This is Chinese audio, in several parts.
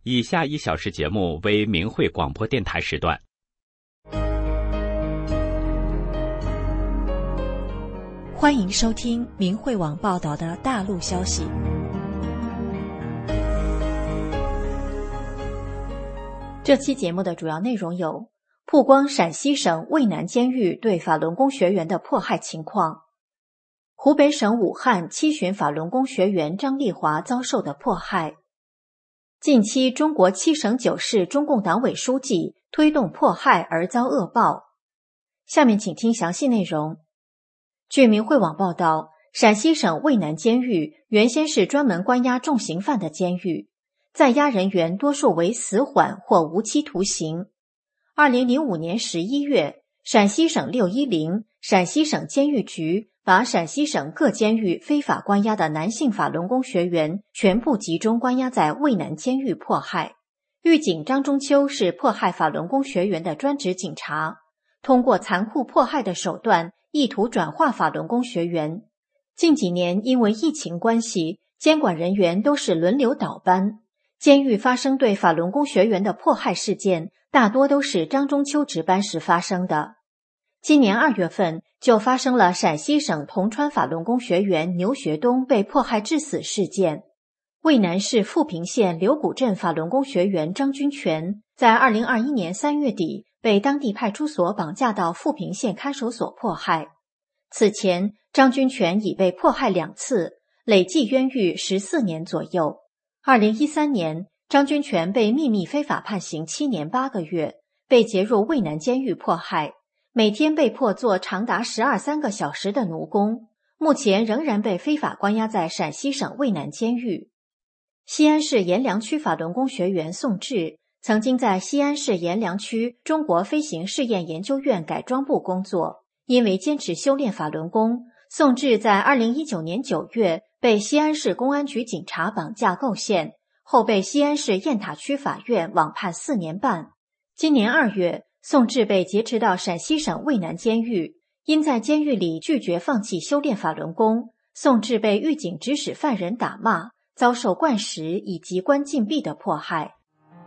以下1小时节目为明慧广播电台时段。 欢迎收听明慧网报道的大陆消息。这期节目的主要内容有：曝光陕西省渭南监狱对法轮功学员的迫害情况；湖北省武汉7旬法轮功学员张丽华遭受的迫害；近期中国7省9市中共党委书记推动迫害而遭恶报。下面请听详细内容。据明慧网报道，陕西省渭南监狱原先是专门关押重刑犯的监狱，在押人员多数为死缓或无期徒刑。2005年11月，陕西省610、陕西省监狱局把陕西省各监狱非法关押的男性法轮功学员全部集中关押在渭南监狱迫害。狱警张中秋是迫害法轮功学员的专职警察，通过残酷迫害的手段意图转化法轮功学员。近几年因为疫情关系，监管人员都是轮流倒班，监狱发生对法轮功学员的迫害事件大多都是张中秋值班时发生的。今年2月份就发生了陕西省铜川法轮功学员牛学东被迫害致死事件。渭南市富平县柳谷镇法轮功学员张军全在2021年3月底被当地派出所绑架到富平县看守所迫害。此前，张军全已被迫害2次，累计冤狱14年左右。2013年，张军全被秘密非法判刑7年8个月，被劫入渭南监狱迫害，每天被迫做长达12-13个小时的奴工，目前仍然被非法关押在陕西省渭南监狱。西安市阎良区法轮功学员宋志曾经在西安市阎良区中国飞行试验研究院改装部工作，因为坚持修炼法轮功，宋志在2019年9月被西安市公安局警察绑架构陷，后被西安市雁塔区法院网判4年半。今年2月，宋志被劫持到陕西省渭南监狱，因在监狱里拒绝放弃修炼法轮功，宋志被狱警指使犯人打骂，遭受灌食以及关禁闭的迫害。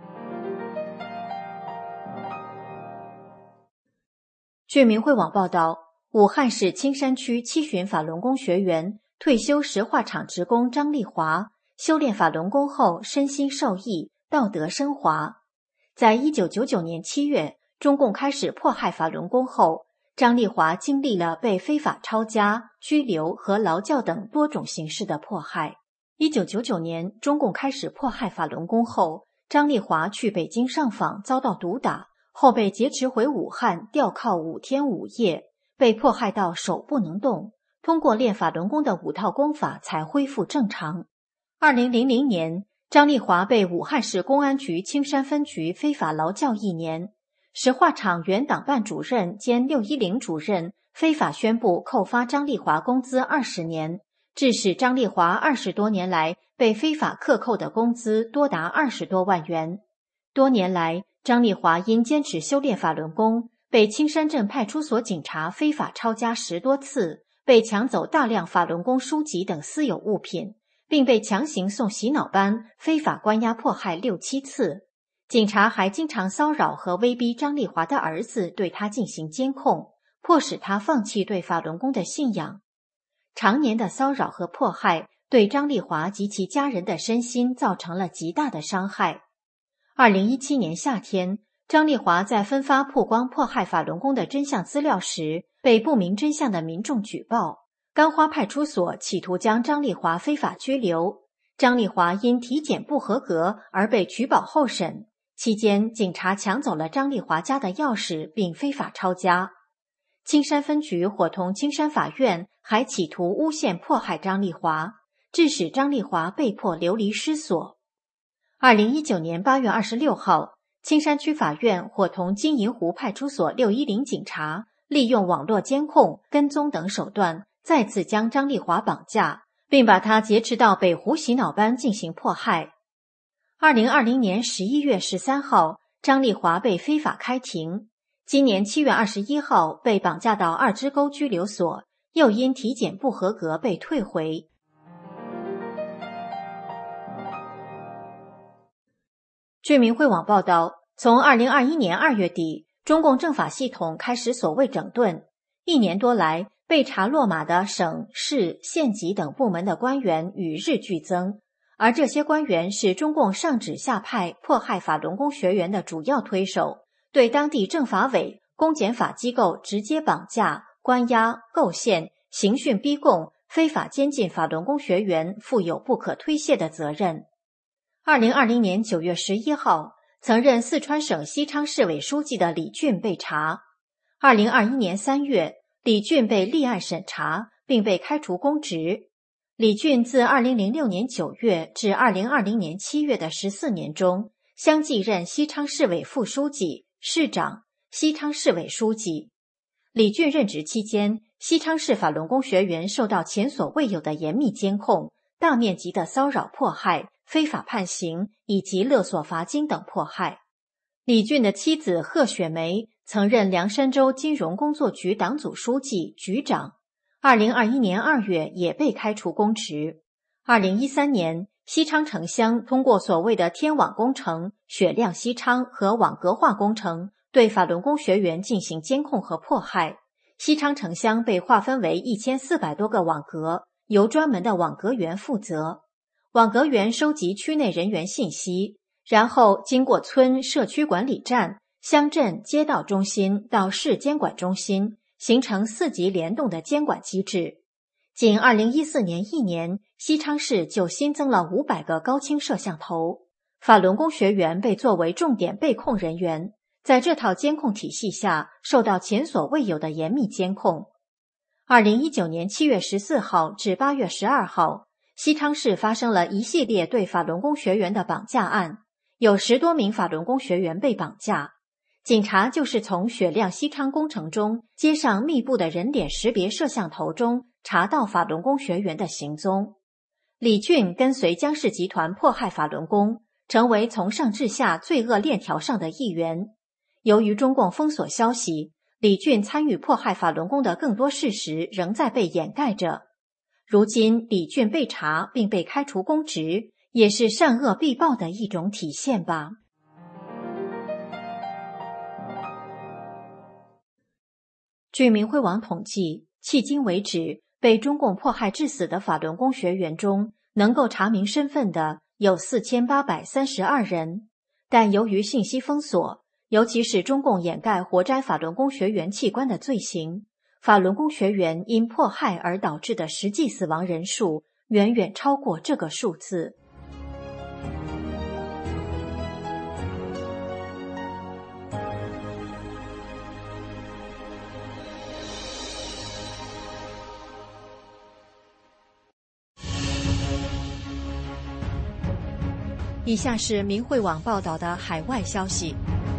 据明慧网报道，武汉市青山区7旬法轮功学员、退休石化厂职工张丽华修炼法轮功后身心受益，道德升华。在1999年7月，中共开始迫害法轮功后，张丽华经历了被非法抄家、拘留和劳教等多种形式的迫害。1999年，中共开始迫害法轮功后，张丽华去北京上访遭到毒打，后被劫持回武汉吊铐5天5夜，被迫害到手不能动，通过练法轮功的5套功法才恢复正常。2000年，张丽华被武汉市公安局青山分局非法劳教1年，石化厂原党办主任兼610主任非法宣布扣发张丽华工资20年，致使张丽华20多年来被非法克扣的工资多达20多万元。多年来，张丽华因坚持修炼法轮功，被青山镇派出所警察非法抄家10多次，被抢走大量法轮功书籍等私有物品，并被强行送洗脑班，非法关押迫害6-7次。警察还经常骚扰和威逼张丽华的儿子对他进行监控，迫使他放弃对法轮功的信仰。常年的骚扰和迫害对张丽华及其家人的身心造成了极大的伤害。2017年夏天，张丽华在分发曝光迫害法轮功的真相资料时，被不明真相的民众举报，甘花派出所企图将张丽华非法拘留。张丽华因体检不合格而被取保候审，期间警察抢走了张丽华家的钥匙并非法抄家。青山分局伙同青山法院还企图诬陷迫害张丽华，致使张丽华被迫流离失所。2019年8月26号，青山区法院伙同金银湖派出所610警察，利用网络监控、跟踪等手段，再次将张丽华绑架，并把他劫持到北湖洗脑班进行迫害。2020年11月13号，张丽华被非法开庭。今年7月21号被绑架到二支沟拘留所，又因体检不合格被退回。 据明慧网报道，从2021年2月底，中共政法系统开始所谓整顿，1年多来，被查落马的省、市、县级等部门的官员与日俱增，而这些官员是中共上指下派迫害法轮功学员的主要推手，对当地政法委、公检法机构直接绑架、关押、构陷、刑讯逼供、非法监禁法轮功学员负有不可推卸的责任。2020年9月11号，曾任四川省西昌市委书记的李俊被查。2021年3月，李俊被立案审查，并被开除公职。李俊自2006年9月至2020年7月的14年中，相继任西昌市委副书记、市长、西昌市委书记。李俊任职期间，西昌市法轮功学员受到前所未有的严密监控，大面积的骚扰迫害、非法判刑以及勒索罚金等迫害。李俊的妻子贺雪梅曾任凉山州金融工作局党组书记、局长，2021年2月也被开除公职。2013年，西昌城乡通过所谓的天网工程、雪亮西昌和网格化工程，对法轮功学员进行监控和迫害。西昌城乡被划分为1400多个网格，由专门的网格员负责。网格员收集区内人员信息，然后经过村、社区管理站、乡镇街道中心到市监管中心，形成4级联动的监管机制。仅2014年1年，西昌市就新增了500个高清摄像头，法轮功学员被作为重点被控人员，在这套监控体系下受到前所未有的严密监控。2019年7月14号至8月12号，西昌市发生了一系列对法轮功学员的绑架案，有10多名法轮功学员被绑架。警察就是从雪亮西昌工程中街上密布的人脸识别摄像头中查到法轮功学员的行踪。李俊跟随江氏集团迫害法轮功，成为从上至下罪恶链条上的一员。由于中共封锁消息，李俊参与迫害法轮功的更多事实仍在被掩盖着。如今李俊被查并被开除公职，也是善恶必报的一种体现吧。据明慧网统计，迄今为止，被中共迫害致死的法轮功学员中，能够查明身份的有4832人，但由于信息封锁，尤其是中共掩盖活摘法轮功学员器官的罪行，法轮功学员因迫害而导致的实际死亡人数远远超过这个数字。以下是明慧网报道的海外消息，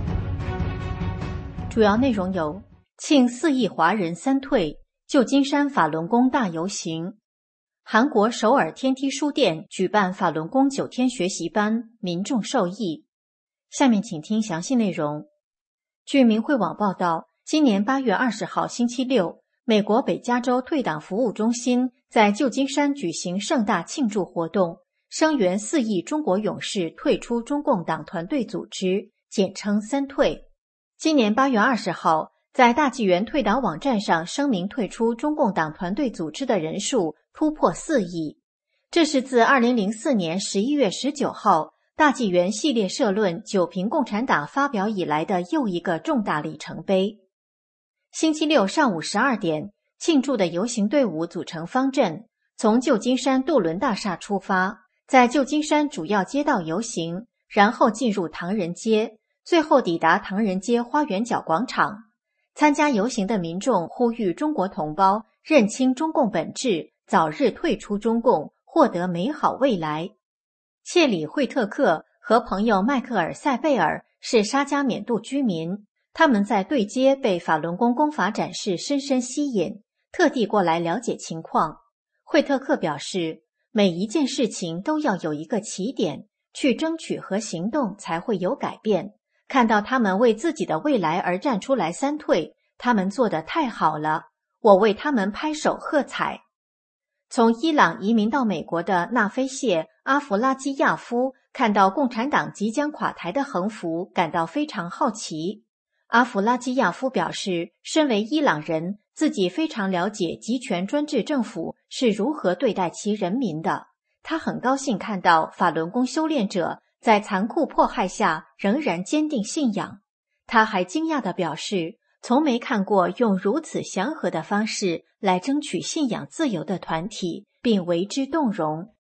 主要内容有：庆4亿华人三退，旧金山法轮功大游行；韩国首尔天梯书店举办法轮功9天学习班，民众受益。下面请听详细内容。据明慧网报道，今年8月20号星期六，美国北加州退党服务中心在旧金山举行盛大庆祝活动，声援4亿中国勇士退出中共党团队组织，简称三退。今年8月20号，在大纪元退党网站上声明退出中共党团队组织的人数突破4亿，这是自2004年11月19号大纪元系列社论九评共产党发表以来的又一个重大里程碑。星期六上午12点，庆祝的游行队伍组成方阵，从旧金山杜伦大厦出发，在旧金山主要街道游行，然后进入唐人街，最后抵达唐人街花园角广场。参加游行的民众呼吁中国同胞认清中共本质，早日退出中共，获得美好未来。切里惠特克和朋友迈克尔·塞贝尔是沙加缅度居民，他们在对街被法轮功功法展示深深吸引，特地过来了解情况。惠特克表示，每一件事情都要有一个起点，去争取和行动才会有改变。看到他们为自己的未来而站出来三退，他们做得太好了，我为他们拍手喝彩。从伊朗移民到美国的纳菲谢·阿弗拉基亚夫看到共产党即将垮台的横幅，感到非常好奇。阿弗拉基亚夫表示，身为伊朗人，自己非常了解集权专制政府是如何对待其人民的。他很高兴看到法轮功修炼者在残酷迫害下仍然坚定信仰。他还惊讶地表示，从没看过用如此祥和的方式来争取信仰自由的团体，并为之动容。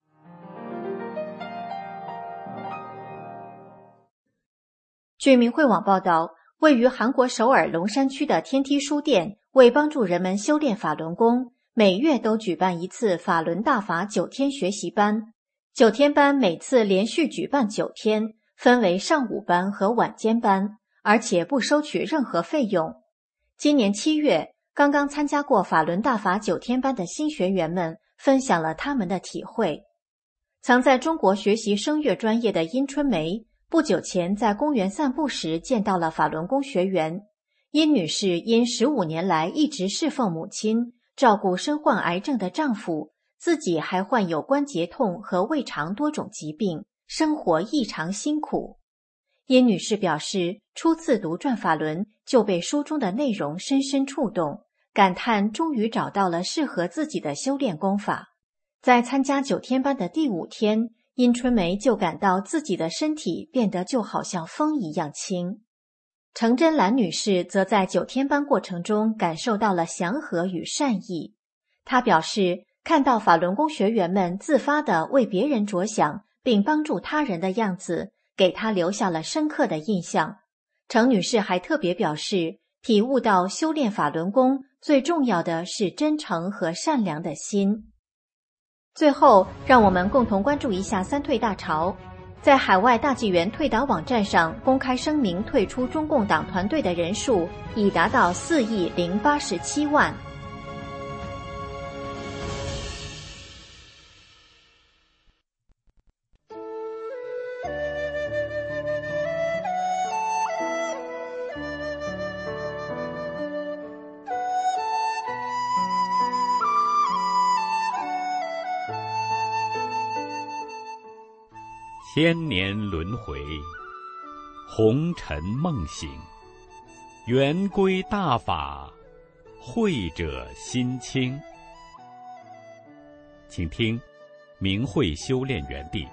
据明慧网报道，位于韩国首尔龙山区的天梯书店为帮助人们修炼法轮功，每月都举办一次法轮大法9天学习班。9天班每次连续举办9天，分为上午班和晚间班，而且不收取任何费用。今年7月，刚刚参加过法轮大法9天班的新学员们分享了他们的体会。曾在中国学习声乐专业的殷春梅，不久前在公园散步时见到了法轮功学员。殷女士因15年来一直侍奉母亲，照顾身患癌症的丈夫，自己还患有关节痛和胃肠多种疾病，生活异常辛苦。殷女士表示，初次读转法轮就被书中的内容深深触动，感叹终于找到了适合自己的修炼功法。在参加9天班的第5天，殷春梅就感到自己的身体变得就好像风一样轻。程真兰女士则在9天班过程中感受到了祥和与善意。她表示，看到法轮功学员们自发地为别人着想并帮助他人的样子，给她留下了深刻的印象。程女士还特别表示，体悟到修炼法轮功最重要的是真诚和善良的心。最后，让我们共同关注一下三退大潮。在海外大纪元退党网站上公开声明退出中共党团队的人数已达到4亿087万。 千年轮回，红尘梦醒，圆归大法，慧者心清。请听明慧修炼园地。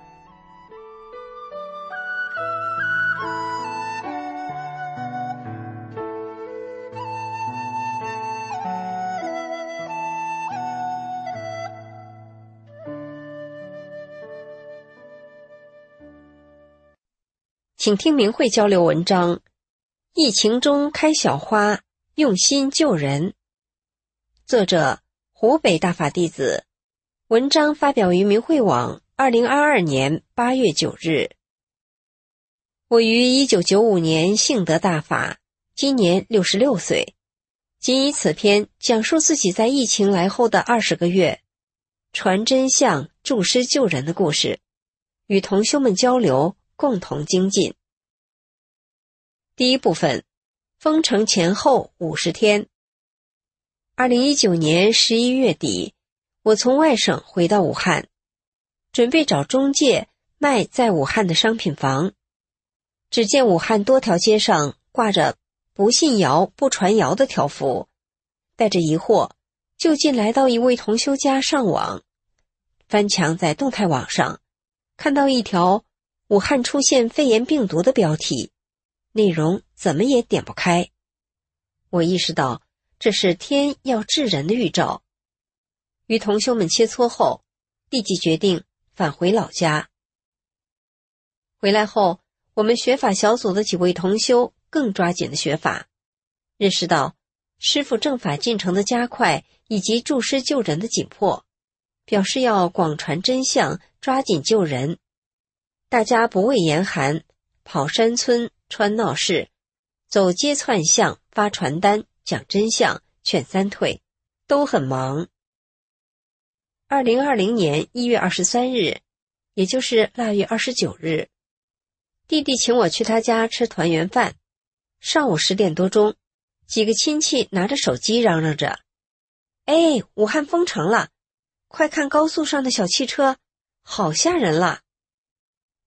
请听明慧交流文章：疫情中开小花，用心救人。作者：湖北大法弟子。文章发表于明慧网2022年8月9日。我于1995年幸得大法，今年66岁，仅以此篇讲述自己在疫情来后的20个月，传真相、助师救人的故事，与同修们交流，共同精进。第一部分，封城前后50天。2019年11月底，我从外省回到武汉，准备找中介卖在武汉的商品房。只见武汉多条街上挂着不信谣不传谣的条幅，带着疑惑，就近来到一位同修家上网，翻墙在动态网上，看到一条武汉出现肺炎病毒的标题，内容怎么也点不开。我意识到这是天要治人的预兆，与同修们切磋后，立即决定返回老家。回来后，我们学法小组的几位同修更抓紧了学法，认识到师父正法进程的加快以及助师救人的紧迫，表示要广传真相，抓紧救人。大家不畏严寒，跑山村，穿闹市，走街串巷，发传单，讲真相，劝三退，都很忙。2020年1月23日，也就是腊月29日，弟弟请我去他家吃团圆饭。上午10点多钟，几个亲戚拿着手机嚷嚷着：“哎，武汉封城了，快看高速上的小汽车，好吓人了。”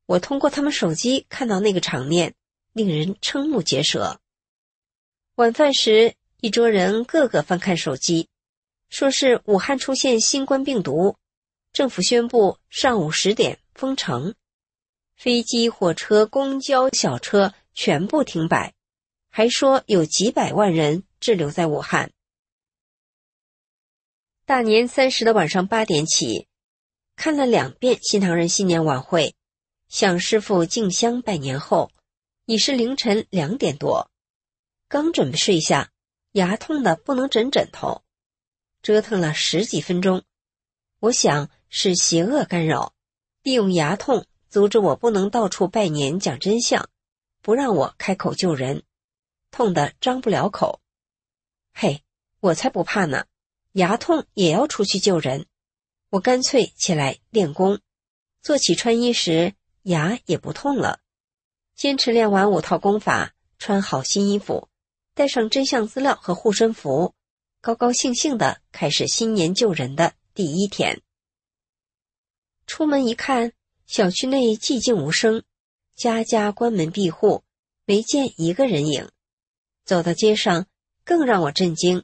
我通过他们手机看到那个场面，令人瞠目结舌。晚饭时，一桌人个个翻看手机，说是武汉出现新冠病毒，政府宣布上午10点封城，飞机、火车、公交、小车全部停摆，还说有几百万人滞留在武汉。大年30的晚上8点起，看了2遍新唐人新年晚会，向师父敬香拜年后，已是凌晨2点多，刚准备睡下，牙痛的不能枕枕头，折腾了10几分钟。我想是邪恶干扰，利用牙痛阻止我不能到处拜年讲真相，不让我开口救人，痛得张不了口。嘿，我才不怕呢，牙痛也要出去救人。我干脆起来练功，做起穿衣时牙也不痛了。坚持练完5套功法，穿好新衣服，带上真相资料和护身符，高高兴兴地开始新年救人的第1天。出门一看，小区内寂静无声，家家关门闭户，没见一个人影。走到街上，更让我震惊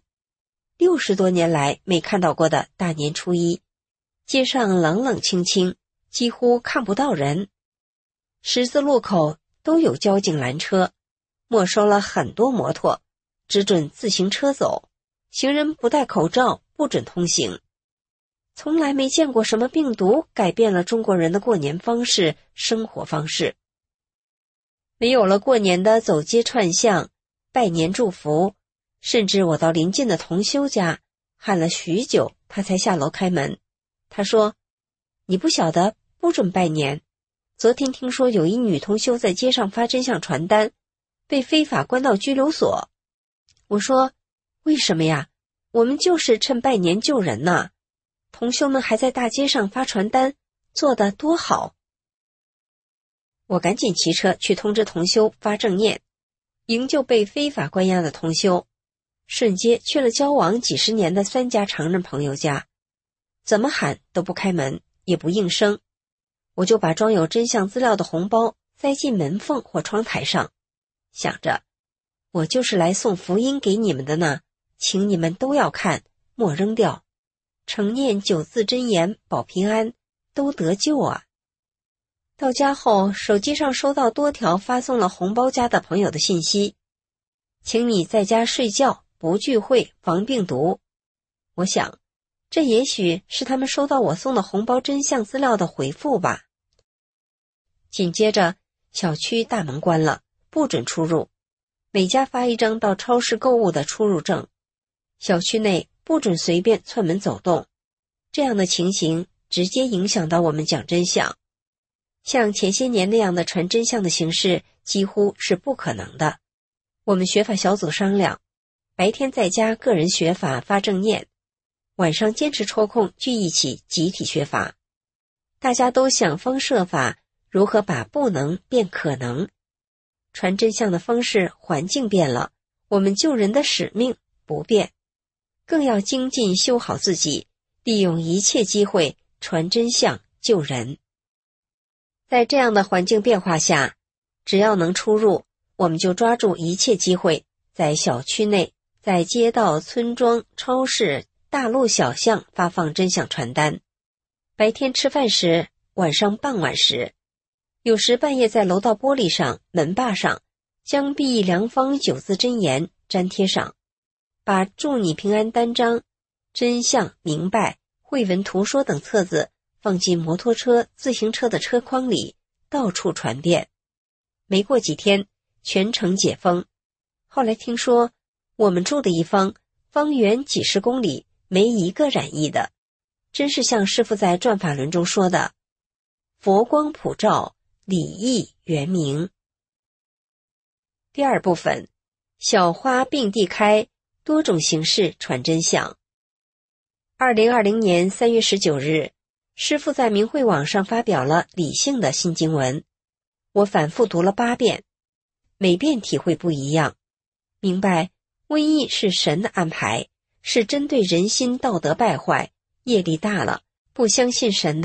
，60多年来没看到过的大年初一，街上冷冷清清，几乎看不到人。十字路口都有交警拦车，没收了很多摩托，只准自行车走，行人不戴口罩不准通行。从来没见过什么病毒改变了中国人的过年方式、生活方式。没有了过年的走街串巷、拜年祝福，甚至我到邻近的同修家，喊了许久，他才下楼开门。他说：“你不晓得，不准拜年。昨天听说有一女同修在街上发真相传单，被非法关到拘留所。”我说：“为什么呀？我们就是趁拜年救人呢。同修们还在大街上发传单，做得多好。”我赶紧骑车去通知同修发正念，营救被非法关押的同修，顺街去了交往几十年的3家常人朋友家，怎么喊都不开门，也不应声。我就把装有真相资料的红包塞进门缝或窗台上，想着我就是来送福音给你们的呢，请你们都要看，莫扔掉，诚念9字真言保平安，都得救啊。到家后，手机上收到多条发送了红包家的朋友的信息，请你在家睡觉，不聚会，防病毒。我想，这也许是他们收到我送的红包真相资料的回复吧。紧接着，小区大门关了，不准出入，每家发一张到超市购物的出入证，小区内不准随便窜门走动。这样的情形直接影响到我们讲真相。像前些年那样的传真相的形式几乎是不可能的。我们学法小组商量，白天在家个人学法发正念，晚上坚持抽空聚一起集体学法。大家都想方设法如何把不能变可能。传真相的方式环境变了，我们救人的使命不变，更要精进修好自己，利用一切机会传真相救人。在这样的环境变化下，只要能出入，我们就抓住一切机会，在小区内，在街道、村庄、超市、大路小巷发放真相传单。白天吃饭时，晚上傍晚时，有时半夜在楼道玻璃上、门把上将必良方9字真言粘贴上，把祝你平安单张、真相、明白、慧文图说等册子放进摩托车、自行车的车筐里，到处传遍。没过几天，全城解封。后来听说，我们住的一方，方圆几十公里没一个染疫的，真是像师父在转法轮中说的，佛光普照，礼义圆明。第2部分，小花并蒂开，多种形式传真相。2020年3月19日，师父在明慧网上发表了理性的新经文，我反复读了8遍，每遍体会不一样，明白瘟疫是神的安排，是针对人心道德败坏，业力大了，不相信神的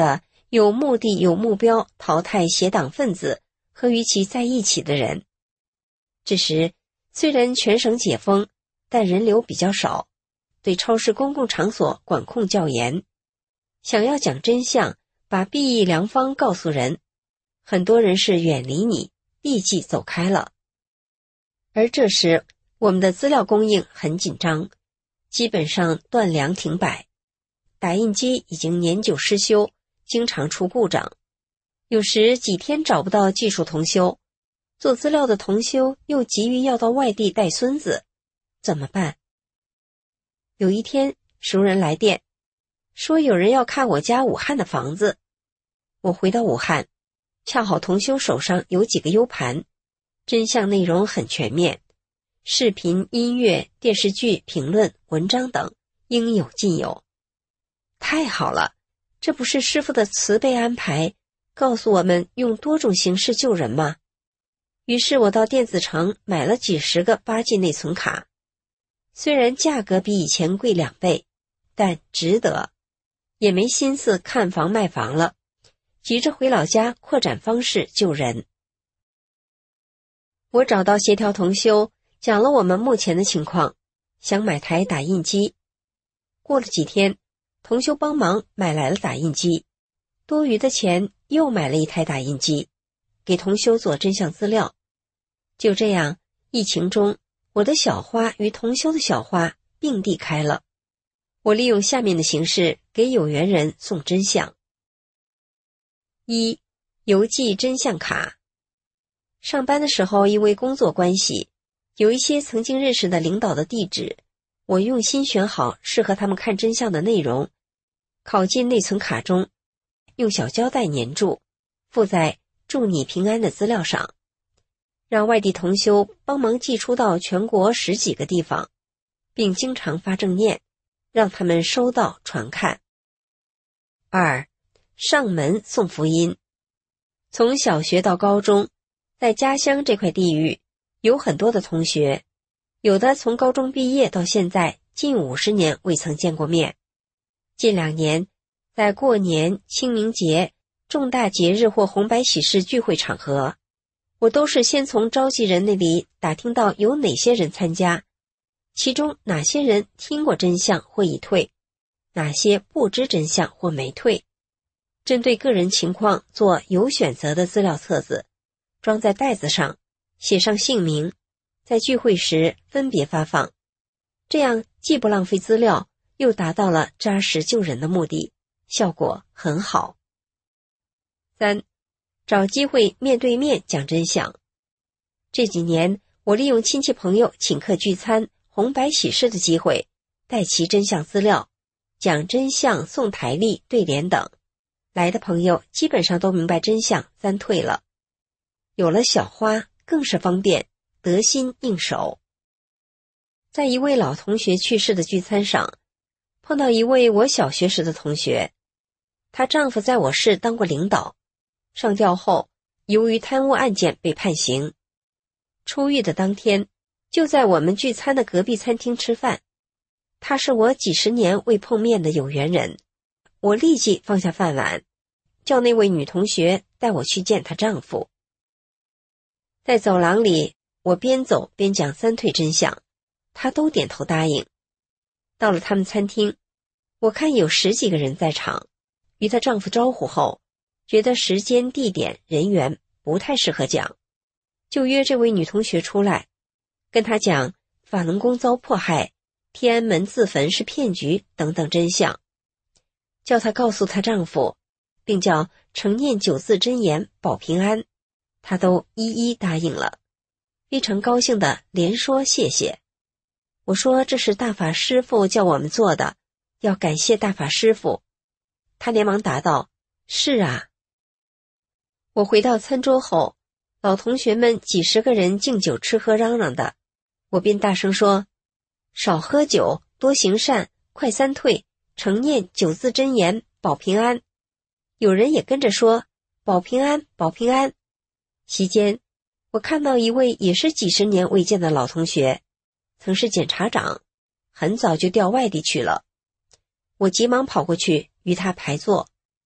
有目的、有目标淘汰邪党分子和与其在一起的人。这时虽然全省解封，但人流比较少，对超市公共场所管控较严。想要讲真相，把裨益良方告诉人，很多人是远离你，立即走开了。而这时我们的资料供应很紧张，基本上断粮停摆，打印机已经年久失修，经常出故障，有时几天找不到技术同修，做资料的同修又急于要到外地带孙子，怎么办？有一天熟人来电，说有人要看我家武汉的房子。我回到武汉，恰好同修手上有几个 U 盘，真相内容很全面，视频、音乐、电视剧、评论、文章等应有尽有。太好了，这不是师父的慈悲安排，告诉我们用多种形式救人吗？于是我到电子城买了几十个8G 内存卡，虽然价格比以前贵2倍，但值得，也没心思看房卖房了，急着回老家扩展方式救人。我找到协调同修，讲了我们目前的情况，想买台打印机。过了几天，同修帮忙买来了打印机，多余的钱又买了一台打印机，给同修做真相资料。就这样，疫情中我的小花与同修的小花并蒂开了。我利用下面的形式给有缘人送真相。1. 邮寄真相卡。上班的时候因为工作关系，有一些曾经认识的领导的地址，我用心选好适合他们看真相的内容，拷进内存卡中，用小胶带粘住，附在祝你平安的资料上，让外地同修帮忙寄出到全国10几个地方，并经常发正念，让他们收到传看。2. 上门送福音。从小学到高中，在家乡这块地域，有很多的同学，有的从高中毕业到现在近50年未曾见过面。近2年，在过年、清明节、重大节日或红白喜事聚会场合，我都是先从召集人那里打听到有哪些人参加，其中哪些人听过真相或已退，哪些不知真相或没退，针对个人情况做有选择的资料册子，装在袋子上，写上姓名，在聚会时分别发放，这样既不浪费资料，又达到了扎实救人的目的，效果很好。3. 找机会面对面讲真相。这几年，我利用亲戚朋友请客聚餐、红白喜事的机会，带齐真相资料，讲真相、送台历、对联等。来的朋友基本上都明白真相，3退了。有了小花，更是方便，得心应手。在一位老同学去世的聚餐上，碰到一位我小学时的同学，她丈夫在我市当过领导，上吊后由于贪污案件被判刑。出狱的当天，就在我们聚餐的隔壁餐厅吃饭。他是我几十年未碰面的有缘人，我立即放下饭碗，叫那位女同学带我去见她丈夫。在走廊里，我边走边讲3退真相，她都点头答应。到了他们餐厅，我看有10几个人在场，与她丈夫招呼后，觉得时间、地点、人员不太适合讲，就约这位女同学出来，跟她讲法轮功遭迫害，天安门自焚是骗局等等真相，叫她告诉她丈夫，并叫承念9字真言保平安，她都一一答应了，非常高兴地连说谢谢。我说这是大法师父叫我们做的，要感谢大法师父。她连忙答道：是啊。我回到餐桌后，老同学们几十个人敬酒吃喝嚷嚷的，我便大声说：少喝酒，多行善，快3退，承念9字真言保平安。有人也跟着说保平安，保平安。席间，我看到一位也是几十年未见的老同学，曾是检察长，很早就调外地去了。我急忙跑过去与他排坐，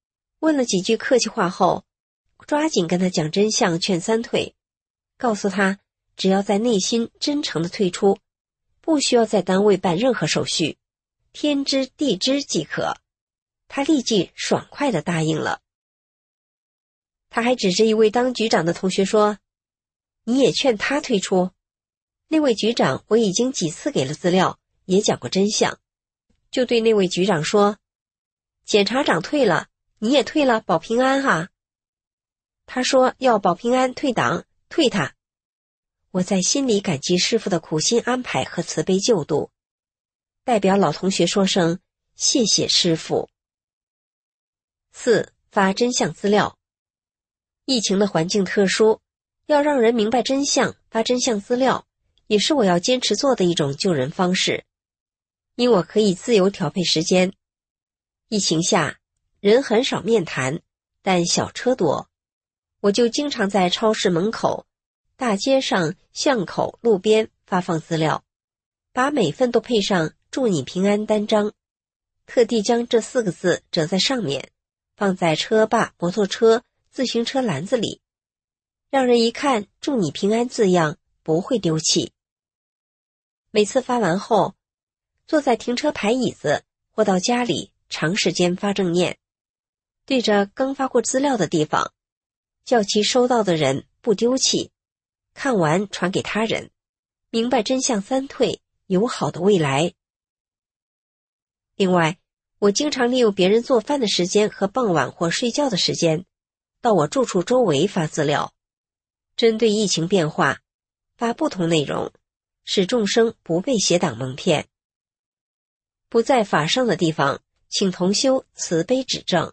问了几句客气话后，抓紧跟他讲真相，劝三退，告诉他只要在内心真诚地退出，不需要在单位办任何手续，天知地知即可。他立即爽快地答应了。他还指着一位当局长的同学说，你也劝他退出？那位局长我已经几次给了资料，也讲过真相，就对那位局长说，检察长退了，你也退了，保平安啊。他说要保平安退党，退他。我在心里感激师父的苦心安排和慈悲救度，代表老同学说声谢谢师父。4. 发真相资料。疫情的环境特殊，要让人明白真相，发真相资料也是我要坚持做的一种救人方式。因我可以自由调配时间。疫情下人很少面谈，但小车多，我就经常在超市门口、大街上、巷口、路边发放资料，把每份都配上祝你平安单张，特地将这4个字折在上面，放在车把、摩托车、自行车篮子里，让人一看祝你平安字样不会丢弃。每次发完后，坐在停车牌椅子或到家里长时间发正念，对着刚发过资料的地方，叫其收到的人不丢弃，看完传给他人，明白真相三退，有好的未来。另外，我经常利用别人做饭的时间和傍晚或睡觉的时间，到我住处周围发资料，针对疫情变化，发不同内容，使众生不被邪党蒙骗。不在法上的地方，请同修慈悲指正。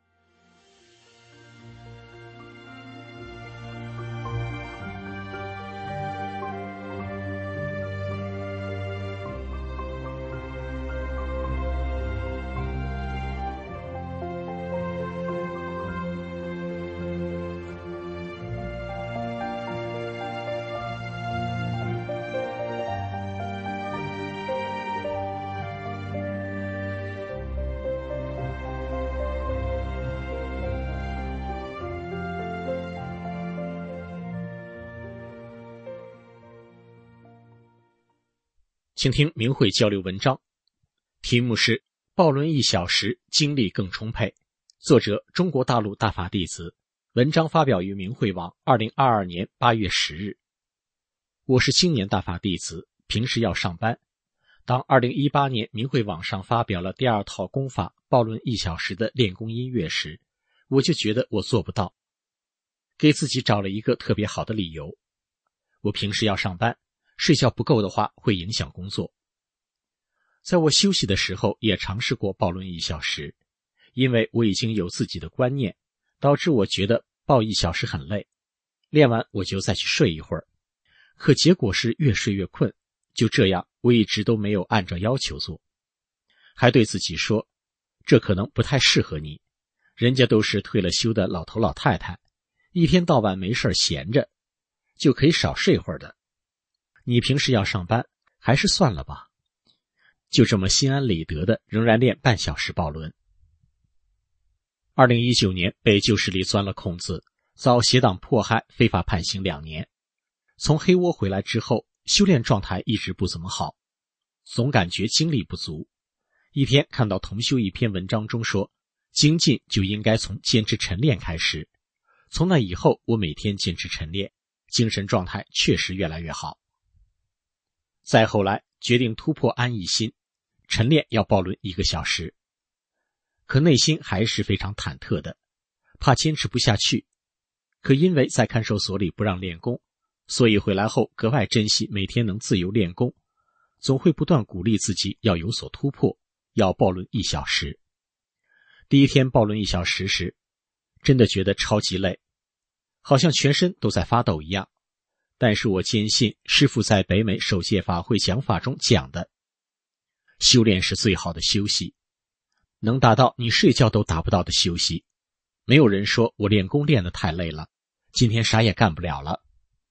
请听明慧交流文章，题目是报论1小时，精力更充沛。作者中国大陆大法弟子，文章发表于明慧网2022年8月10日。我是青年大法弟子，平时要上班。当2018年明慧网上发表了第2套功法报论1小时的练功音乐时，我就觉得我做不到，给自己找了一个特别好的理由。我平时要上班，睡觉不够的话会影响工作。在我休息的时候也尝试过报论1小时，因为我已经有自己的观念，导致我觉得报1小时很累，练完我就再去睡一会儿，可结果是越睡越困。就这样，我一直都没有按照要求做，还对自己说，这可能不太适合你，人家都是退了休的老头老太太，一天到晚没事闲着，就可以少睡会儿的。你平时要上班，还是算了吧。就这么心安理得的，仍然练半小时报论。2019年被旧势力钻了空子，遭邪党迫害，非法判刑2年。从黑窝回来之后，修炼状态一直不怎么好，总感觉精力不足。一天看到同修一篇文章中说，精进就应该从坚持晨练开始。从那以后，我每天坚持晨练，精神状态确实越来越好。再后来决定突破安逸心，晨练要报论1个小时，可内心还是非常忐忑的，怕坚持不下去。可因为在看守所里不让练功，所以回来后格外珍惜每天能自由练功，总会不断鼓励自己要有所突破，要报论1小时。第一天报论1小时时，真的觉得超级累，好像全身都在发抖一样。但是我坚信师父在北美首届法会讲法中讲的，修炼是最好的休息，能达到你睡觉都达不到的休息。没有人说我练功练得太累了，今天啥也干不了了。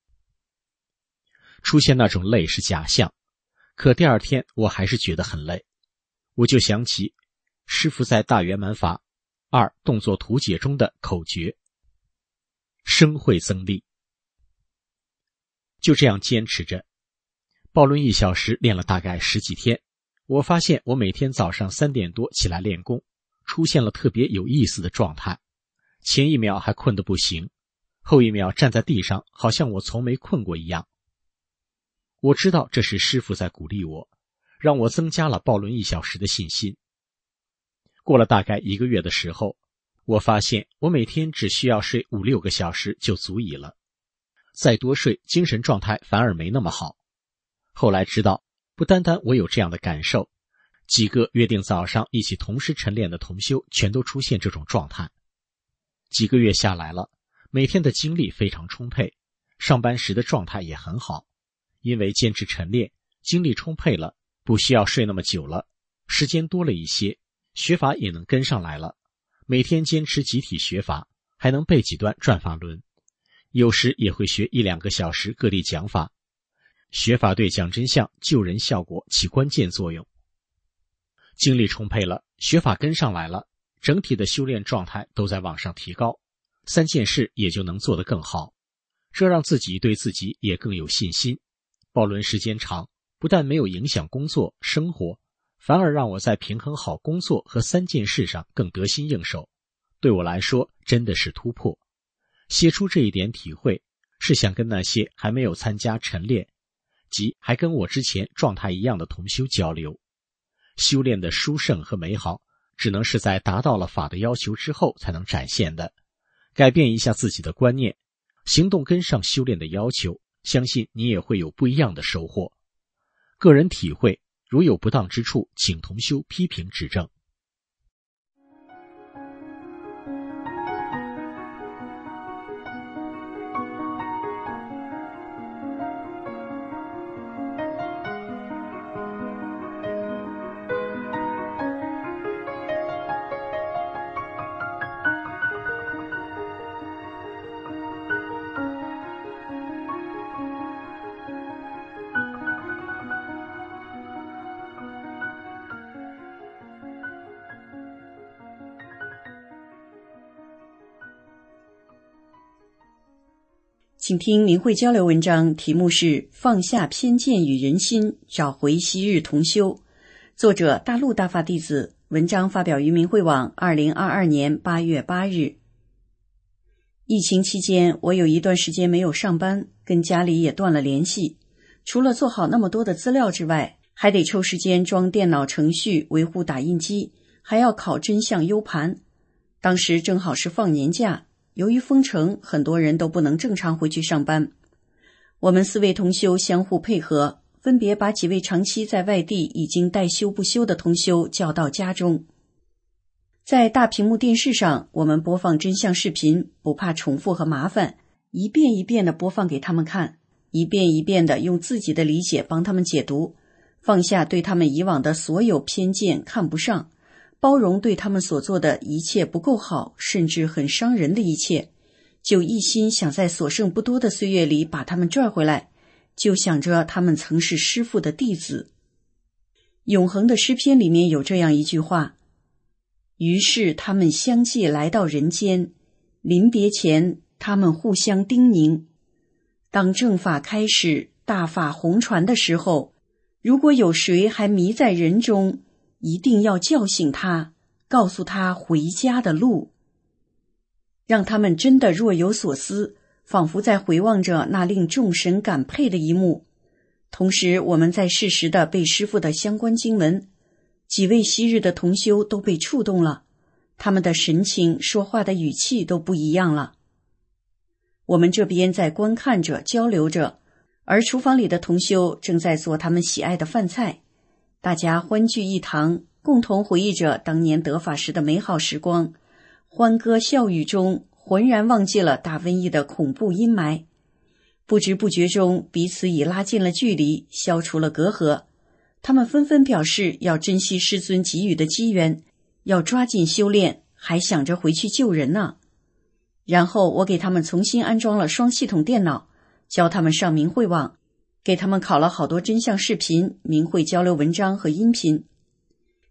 出现那种累是假象，可第2天我还是觉得很累。我就想起师父在大圆满法 2动作图解中的口诀，声会增力。就这样坚持着，抱论1小时练了大概10几天，我发现我每天早上3点多起来练功，出现了特别有意思的状态。前一秒还困得不行，后一秒站在地上好像我从没困过一样。我知道这是师父在鼓励我，让我增加了抱论1小时的信心。过了大概1个月的时候，我发现我每天只需要睡5-6个小时就足以了，再多睡精神状态反而没那么好。后来知道不单单我有这样的感受，几个约定早上一起同时晨练的同修全都出现这种状态。几个月下来了，每天的精力非常充沛，上班时的状态也很好，因为坚持晨练，精力充沛了，不需要睡那么久了，时间多了一些，学法也能跟上来了。每天坚持集体学法，还能背几段转法轮，有时也会学1-2个小时各地讲法。学法对讲真相救人效果起关键作用。精力充沛了，学法跟上来了，整体的修炼状态都在往上提高，3件事也就能做得更好，这让自己对自己也更有信心。抱论时间长，不但没有影响工作生活，反而让我在平衡好工作和3件事上更得心应手，对我来说真的是突破。写出这一点体会，是想跟那些还没有参加晨练，即还跟我之前状态一样的同修交流。修炼的殊胜和美好，只能是在达到了法的要求之后才能展现的。改变一下自己的观念，行动跟上修炼的要求，相信你也会有不一样的收获。个人体会，如有不当之处，请同修批评指正。 请听明慧交流文章，题目是放下偏见与人心，找回昔日同修。作者大陆大法弟子，文章发表于明慧网2022年8月8日。疫情期间，我有一段时间没有上班，跟家里也断了联系。除了做好那么多的资料之外，还得抽时间装电脑程序，维护打印机，还要考真相 U 盘。当时正好是放年假，由于封城，很多人都不能正常回去上班。我们4位同修相互配合，分别把几位长期在外地已经待修不休的同修叫到家中。在大屏幕电视上，我们播放真相视频，不怕重复和麻烦，一遍一遍地播放给他们看，一遍一遍地用自己的理解帮他们解读，放下对他们以往的所有偏见看不上，包容对他们所做的一切不够好，甚至很伤人的一切，就一心想在所剩不多的岁月里把他们拽回来，就想着他们曾是师父的弟子。永恒的诗篇里面有这样一句话：于是他们相继来到人间，临别前他们互相叮咛，当正法开始，大法红传的时候，如果有谁还迷在人中，一定要叫醒他，告诉他回家的路，让他们真的若有所思，仿佛在回望着那令众神感佩的一幕。同时我们在适时地背师父的相关经文，几位昔日的同修都被触动了，他们的神情说话的语气都不一样了。我们这边在观看着交流着，而厨房里的同修正在做他们喜爱的饭菜，大家欢聚一堂，共同回忆着当年得法时的美好时光，欢歌笑语中浑然忘记了大瘟疫的恐怖阴霾。不知不觉中，彼此已拉近了距离，消除了隔阂。他们纷纷表示要珍惜师尊给予的机缘，要抓紧修炼，还想着回去救人呢。然后我给他们重新安装了双系统电脑，教他们上明慧网，给他们拷了好多真相视频、明慧交流文章和音频。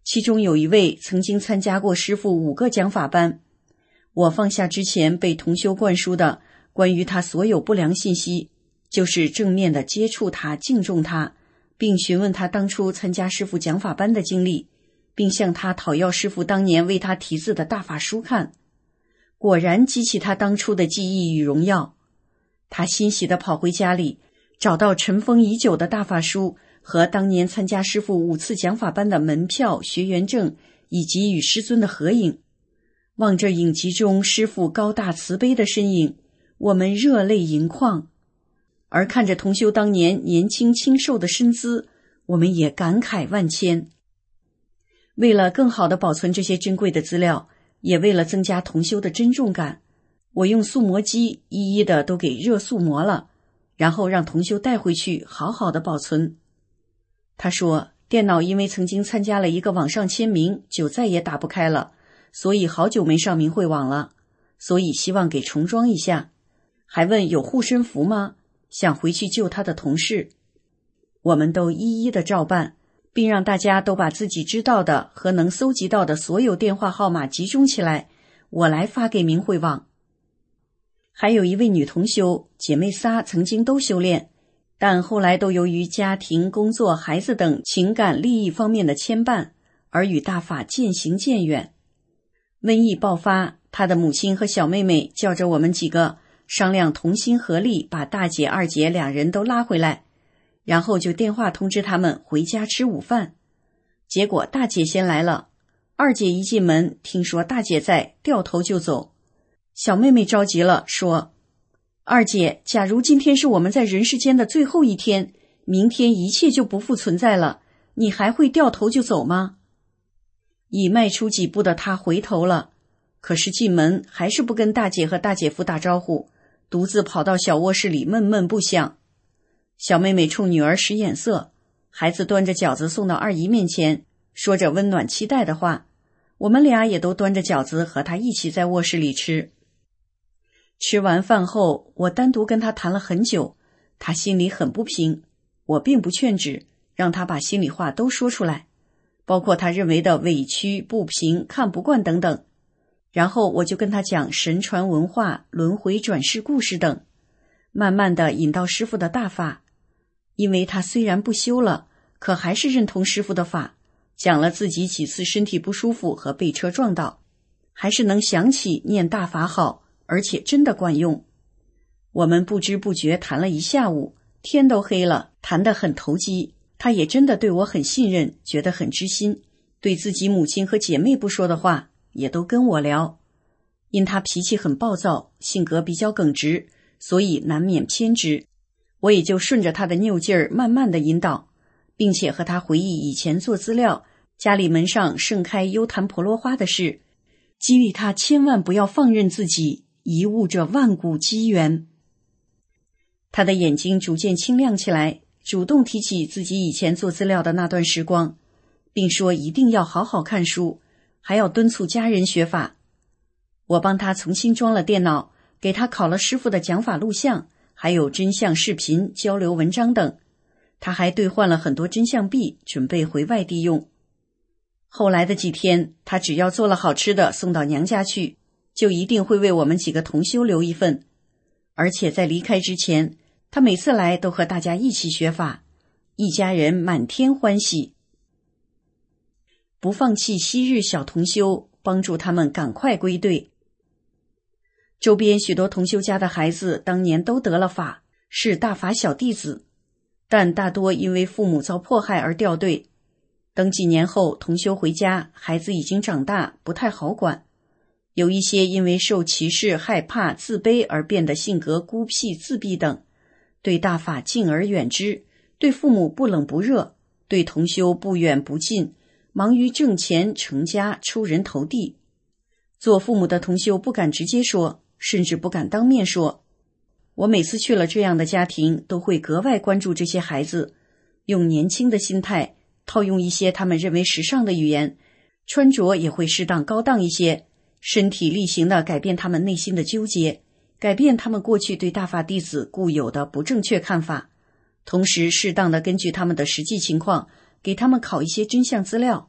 其中有一位曾经参加过师父5个讲法班。我放下之前被同修灌输的关于他所有不良信息，就是正面的接触他，敬重他，并询问他当初参加师父讲法班的经历，并向他讨要师父当年为他题字的大法书看。果然激起他当初的记忆与荣耀。他欣喜地跑回家里，找到尘封已久的大法书和当年参加师父5次讲法班的门票、学员证以及与师尊的合影。望着影集中师父高大慈悲的身影，我们热泪盈眶。而看着同修当年年轻清瘦的身姿，我们也感慨万千。为了更好地保存这些珍贵的资料，也为了增加同修的珍重感，我用塑模机一一的都给热塑模了，然后让同修带回去好好的保存。他说，电脑因为曾经参加了一个网上签名，就再也打不开了，所以好久没上明慧网了，所以希望给重装一下，还问有护身符吗？想回去救他的同事。我们都一一的照办，并让大家都把自己知道的和能搜集到的所有电话号码集中起来，我来发给明慧网。还有一位女同修，姐妹仨曾经都修炼，但后来都由于家庭、工作、孩子等情感利益方面的牵绊，而与大法渐行渐远。瘟疫爆发，她的母亲和小妹妹叫着我们几个商量，同心合力把大姐、二姐2人都拉回来，然后就电话通知他们回家吃午饭。结果大姐先来了，二姐一进门听说大姐在，掉头就走。小妹妹着急了，说，二姐，假如今天是我们在人世间的最后一天，明天一切就不复存在了，你还会掉头就走吗？已迈出几步的她回头了，可是进门还是不跟大姐和大姐夫打招呼，独自跑到小卧室里闷闷不响。小妹妹冲女儿使眼色，孩子端着饺子送到二姨面前，说着温暖期待的话，我们俩也都端着饺子和她一起在卧室里吃。吃完饭后，我单独跟她谈了很久，她心里很不平，我并不劝止，让她把心里话都说出来，包括她认为的委屈、不平、看不惯等等。然后我就跟她讲神传文化、轮回转世故事等，慢慢的引到师父的大法。因为她虽然不修了，可还是认同师父的法，讲了自己几次身体不舒服和被车撞到，还是能想起念大法好，而且真的管用。我们不知不觉谈了一下午，天都黑了，谈得很投机。他也真的对我很信任，觉得很知心，对自己母亲和姐妹不说的话也都跟我聊。因他脾气很暴躁，性格比较耿直，所以难免偏执，我也就顺着他的拗劲儿慢慢的引导，并且和他回忆以前做资料家里门上盛开优昙婆罗花的事，激励他千万不要放任自己贻误这万古机缘。他的眼睛逐渐清亮起来，主动提起自己以前做资料的那段时光，并说一定要好好看书，还要敦促家人学法。我帮他重新装了电脑，给他拷了师父的讲法录像，还有真相视频、交流文章等。他还兑换了很多真相币，准备回外地用。后来的几天，他只要做了好吃的送到娘家去，就一定会为我们几个同修留一份。而且在离开之前，他每次来都和大家一起学法，一家人满天欢喜。不放弃昔日小同修，帮助他们赶快归队。周边许多同修家的孩子当年都得了法，是大法小弟子，但大多因为父母遭迫害而掉队。等几年后同修回家，孩子已经长大，不太好管。有一些因为受歧视、害怕、自卑而变得性格孤僻、自闭等，对大法敬而远之，对父母不冷不热，对同修不远不近，忙于挣钱、成家、出人头地。做父母的同修不敢直接说，甚至不敢当面说。我每次去了这样的家庭，都会格外关注这些孩子，用年轻的心态，套用一些他们认为时尚的语言，穿着也会适当高档一些，身体力行地改变他们内心的纠结，改变他们过去对大法弟子固有的不正确看法，同时适当地根据他们的实际情况，给他们拷一些真相资料，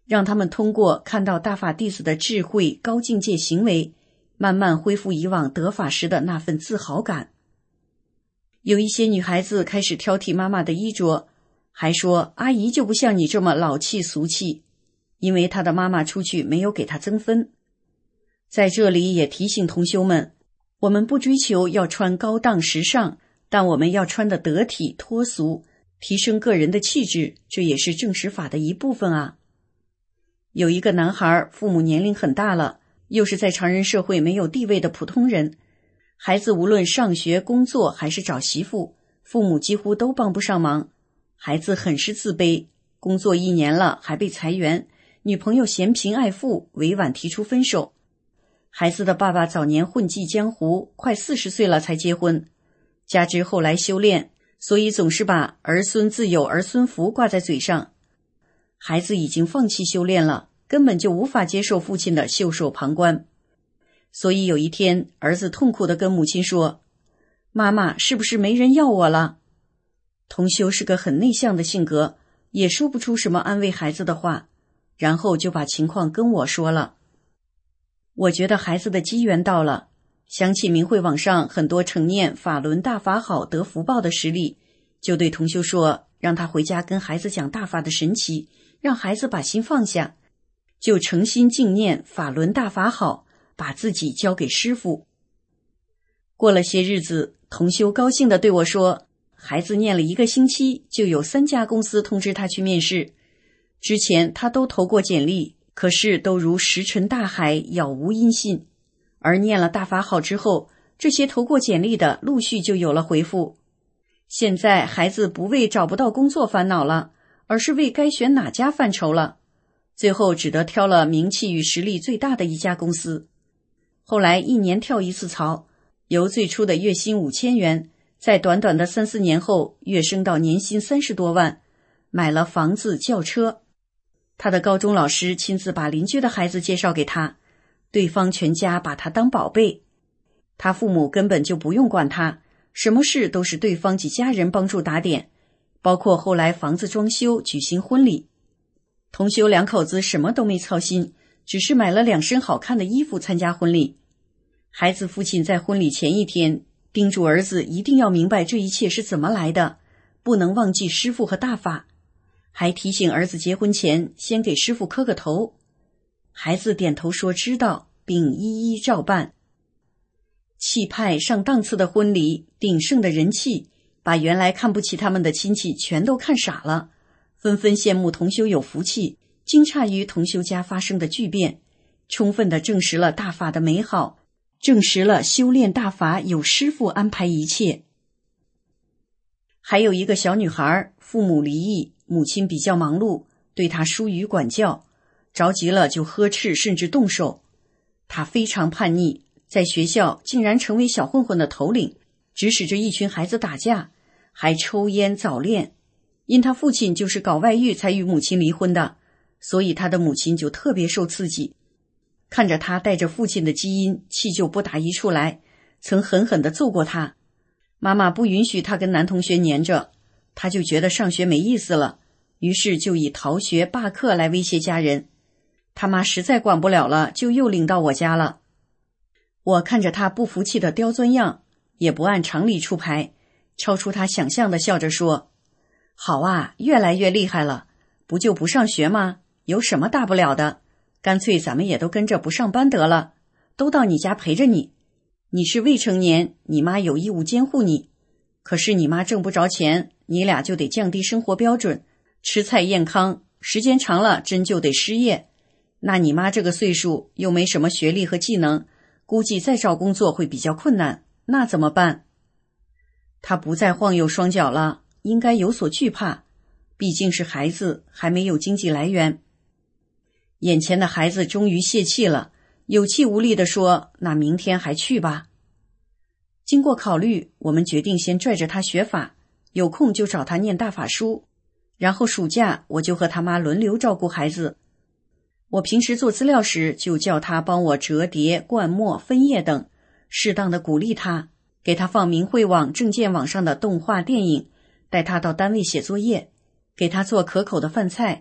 让他们通过看到大法弟子的智慧高境界行为，慢慢恢复以往得法时的那份自豪感。有一些女孩子开始挑剔妈妈的衣着，还说阿姨就不像你这么老气俗气，因为她的妈妈出去没有给她增分。在这里也提醒同修们，我们不追求要穿高档时尚，但我们要穿得得体脱俗，提升个人的气质，这也是正实法的一部分啊。有一个男孩，父母年龄很大了，又是在常人社会没有地位的普通人，孩子无论上学、工作还是找媳妇，父母几乎都帮不上忙。孩子很是自卑，工作1年了还被裁员，女朋友嫌贫爱富，委婉提出分手。孩子的爸爸早年混迹江湖，快40岁了才结婚，加之后来修炼，所以总是把儿孙自有儿孙福挂在嘴上。孩子已经放弃修炼了，根本就无法接受父亲的袖手旁观。所以有一天，儿子痛苦地跟母亲说，妈妈，是不是没人要我了？同修是个很内向的性格，也说不出什么安慰孩子的话，然后就把情况跟我说了。我觉得孩子的机缘到了，想起明慧网上很多承念法轮大法好得福报的实例，就对同修说，让他回家跟孩子讲大法的神奇，让孩子把心放下，就诚心敬念法轮大法好，把自己交给师父。过了些日子，同修高兴地对我说，孩子念了1个星期，就有3家公司通知他去面试。之前他都投过简历，可是都如石沉大海，杳无音信。而念了大法好之后，这些投过简历的陆续就有了回复。现在孩子不为找不到工作烦恼了，而是为该选哪家犯愁了。最后只得挑了名气与实力最大的一家公司。后来1年跳1次槽，由最初的月薪5000元，在短短的3-4年后跃升到年薪30多万，买了房子轿车。他的高中老师亲自把邻居的孩子介绍给他，对方全家把他当宝贝。他父母根本就不用管他，什么事都是对方及家人帮助打点，包括后来房子装修、举行婚礼。同修2口子什么都没操心，只是买了2身好看的衣服参加婚礼。孩子父亲在婚礼前1天叮嘱儿子一定要明白这一切是怎么来的，不能忘记师父和大法，还提醒儿子结婚前先给师父磕个头。孩子点头说知道，并一一照办。气派上档次的婚礼，鼎盛的人气，把原来看不起他们的亲戚全都看傻了，纷纷羡慕同修有福气，惊诧于同修家发生的巨变，充分地证实了大法的美好，证实了修炼大法有师父安排一切。还有一个小女孩，父母离异，母亲比较忙碌，对她疏于管教，着急了就呵斥甚至动手。她非常叛逆，在学校竟然成为小混混的头领，指使着一群孩子打架，还抽烟早恋。因他父亲就是搞外遇才与母亲离婚的，所以他的母亲就特别受刺激。看着他带着父亲的基因，气就不打一处来，曾狠狠地揍过他。妈妈不允许他跟男同学黏着，他就觉得上学没意思了，于是就以逃学罢课来威胁家人。他妈实在管不了了，就又领到我家了。我看着他不服气的刁钻样，也不按常理出牌，超出他想象的笑着说，好啊，越来越厉害了，不就不上学吗？有什么大不了的？干脆咱们也都跟着不上班得了，都到你家陪着你。你是未成年，你妈有义务监护你，可是你妈挣不着钱，你俩就得降低生活标准，吃菜验康，时间长了真就得失业。那你妈这个岁数又没什么学历和技能，估计再找工作会比较困难，那怎么办？他不再晃悠双脚了，应该有所惧怕，毕竟是孩子，还没有经济来源。眼前的孩子终于泄气了，有气无力地说，那明天还去吧。经过考虑，我们决定先拽着他学法，有空就找他念大法书，然后暑假我就和他妈轮流照顾孩子。我平时做资料时就叫他帮我折叠、灌墨、分页等，适当的鼓励他，给他放明慧网、证件网上的动画电影，带他到单位写作业，给他做可口的饭菜，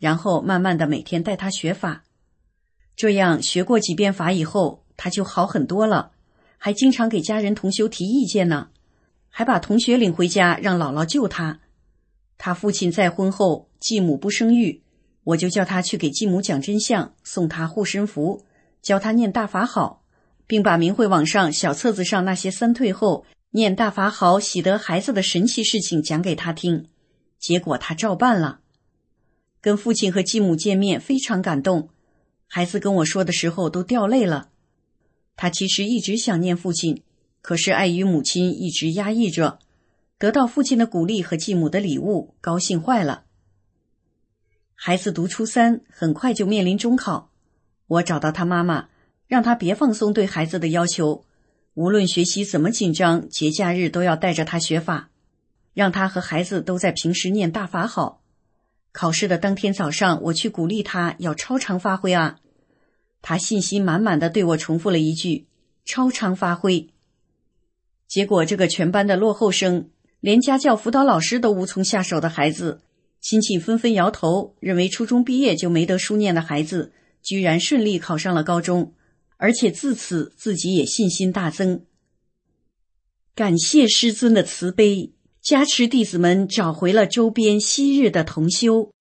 然后慢慢的每天带他学法。这样学过几遍法以后，他就好很多了，还经常给家人同修提意见呢，还把同学领回家让姥姥救他。他父亲再婚后，继母不生育，我就叫他去给继母讲真相，送他护身符，教他念大法好，并把明慧网上小册子上那些三退后念大法好喜得孩子的神奇事情讲给他听。结果他照办了。跟父亲和继母见面非常感动，孩子跟我说的时候都掉泪了。他其实一直想念父亲，可是碍于母亲一直压抑着，得到父亲的鼓励和继母的礼物，高兴坏了。孩子读初3，很快就面临中考。我找到他妈妈，让他别放松对孩子的要求，无论学习怎么紧张，节假日都要带着他学法，让他和孩子都在平时念大法好。考试的当天早上，我去鼓励他要超常发挥啊。他信心满满的对我重复了一句：超常发挥。结果这个全班的落后生，连家教辅导老师都无从下手的孩子，亲戚纷纷摇头，认为初中毕业就没得书念的孩子，居然顺利考上了高中，而且自此自己也信心大增。感谢师尊的慈悲，加持弟子们找回了周边昔日的同修。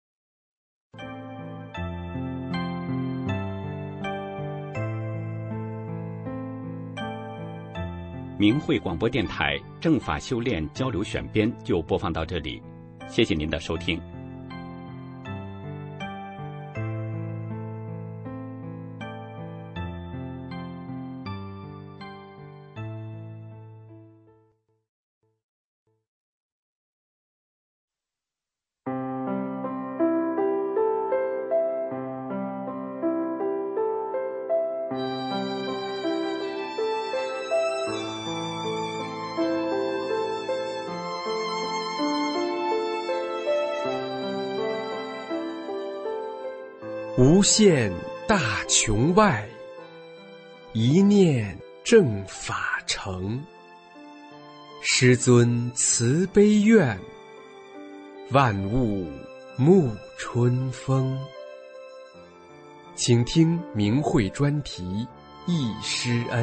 明慧广播电台正法修炼交流选编就播放到这里，谢谢您的收听。 无限大穹外，一念正法成。师尊慈悲愿，万物沐春风。请听明慧专题忆师恩。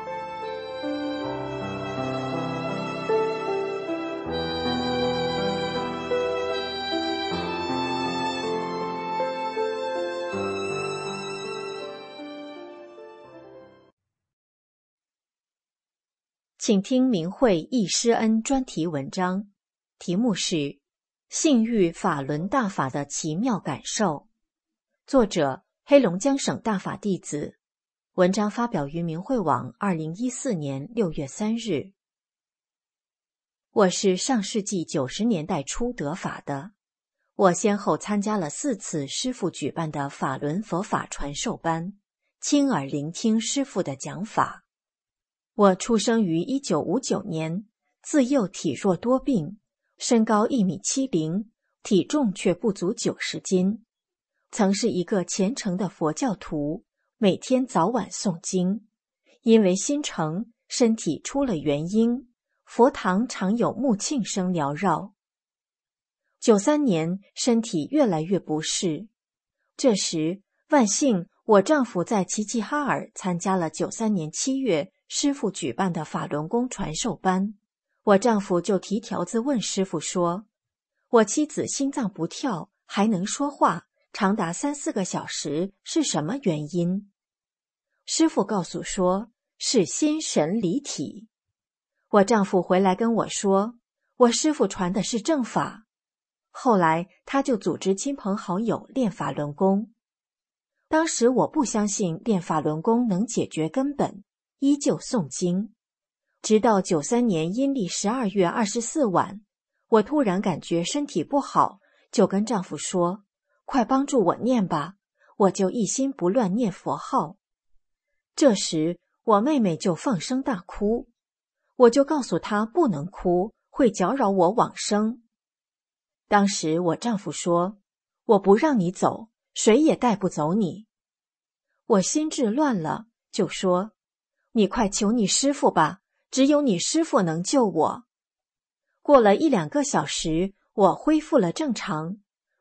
请听明慧忆师恩专题文章，题目是《性欲法轮大法的奇妙感受》，作者黑龙江省大法弟子，文章发表于明慧网2014年6月3日。我是上世纪90年代初得法的，我先后参加了4次师父举办的法轮佛法传授班，亲耳聆听师父的讲法。我出生于1959年，自幼体弱多病，身高1.70米，体重却不足90斤。曾是一个虔诚的佛教徒，每天早晚诵经。因为心诚，身体出了原因，佛堂常有木磬声缭绕。93年，身体越来越不适。这时，万幸我丈夫在齐齐哈尔参加了93年7月师父举办的法轮功传授班，我丈夫就提条子问师父说，我妻子心脏不跳，还能说话，长达3-4个小时，是什么原因？师父告诉说，是心神离体。我丈夫回来跟我说，我师父传的是正法。后来他就组织亲朋好友练法轮功。当时我不相信练法轮功能解决根本，依旧诵经。直到93年阴历12月24晚，我突然感觉身体不好，就跟丈夫说，快帮助我念吧，我就一心不乱念佛号。这时我妹妹就放声大哭，我就告诉她不能哭，会搅扰我往生。当时我丈夫说，我不让你走，谁也带不走你。我心智乱了，就说，你快求你师父吧，只有你师父能救我。过了1-2个小时，我恢复了正常。